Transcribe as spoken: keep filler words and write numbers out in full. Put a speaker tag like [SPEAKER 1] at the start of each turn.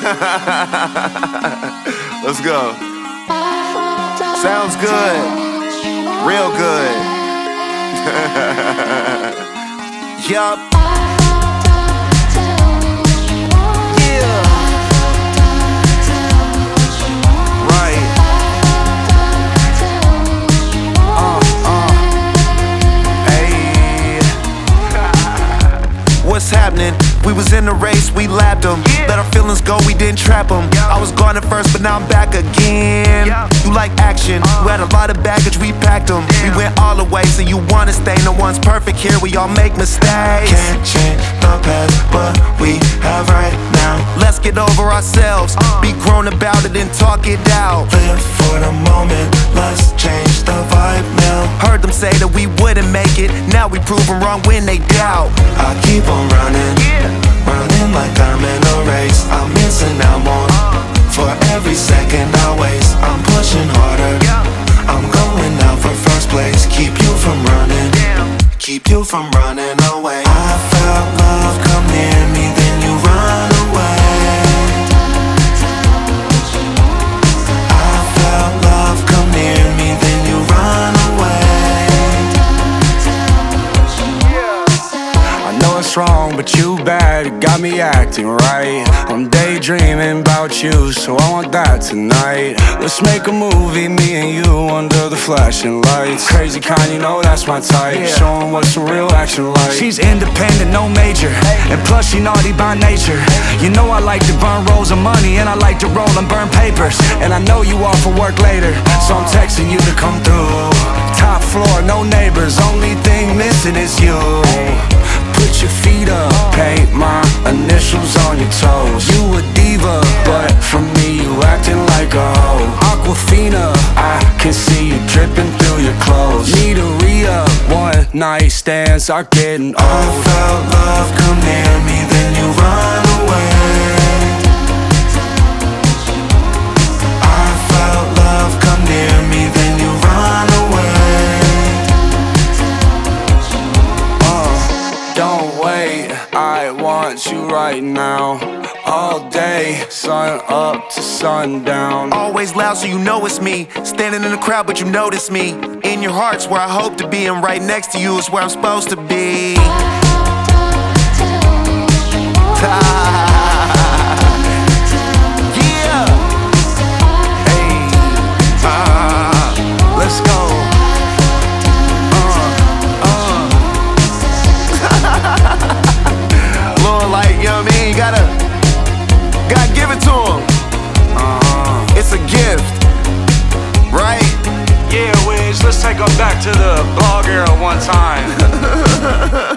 [SPEAKER 1] Let's go. Sounds good. Real good. Yup. Yeah. Right. Uh, uh. Hey. What's happening? We was in the race, we lapped them. Let our feelings go, we didn't trap them. I was gone at first, but now I'm back again. You like action, we had a lot of baggage, we packed them. We went all the way, so you wanna stay. No one's perfect here, we all make mistakes.
[SPEAKER 2] Can't change the past, but we have right now.
[SPEAKER 1] Let's get over ourselves, be grown about it and talk it out.
[SPEAKER 2] Live for the moment, let's change the vibe now.
[SPEAKER 1] Heard them say that we wouldn't make it, now we prove them wrong when they doubt.
[SPEAKER 2] I keep on running, running like I'm in a race. I'm missing out more for every second I waste. I'm pushing harder, I'm going out for first place. Keep you from running, keep you from running away. I felt love come near me, then you run away. I felt love come near me, then you run away.
[SPEAKER 3] I know it's wrong, but you bad, it got me acting right. I'm daydreaming about you, so I want that tonight. Let's make a movie, me and you under the flashing lights. Crazy kind, you know that's my type. Show 'em what some real action like.
[SPEAKER 4] She's independent, no major, and plus she naughty by nature. You know I like to burn rolls of money, and I like to roll and burn papers. And I know you off for work later, so I'm texting you to come through. Top floor, no neighbors, only thing missing is you. Put your feet up, paint my initials on your toes. You a diva, but for me you acting like a hoe. Aquafina, I can see you dripping through your clothes. Need a re-up, one night stands are getting old.
[SPEAKER 2] I felt love come near me, then you run away. I felt love come near me, then you run away.
[SPEAKER 3] Uh, don't wait, I want you right now. All day, sun up to sundown.
[SPEAKER 1] Always loud so you know it's me. Standing in the crowd but you notice me. In your heart's where I hope to be, and right next to you is where I'm supposed to be. Yeah. Hey. Uh, let's go. Uh, uh. Lord, like, you know what I mean? You gotta God give it to him. Uh-huh. It's a gift, right?
[SPEAKER 4] Yeah, Wiz, let's take 'em back to the blog era one time.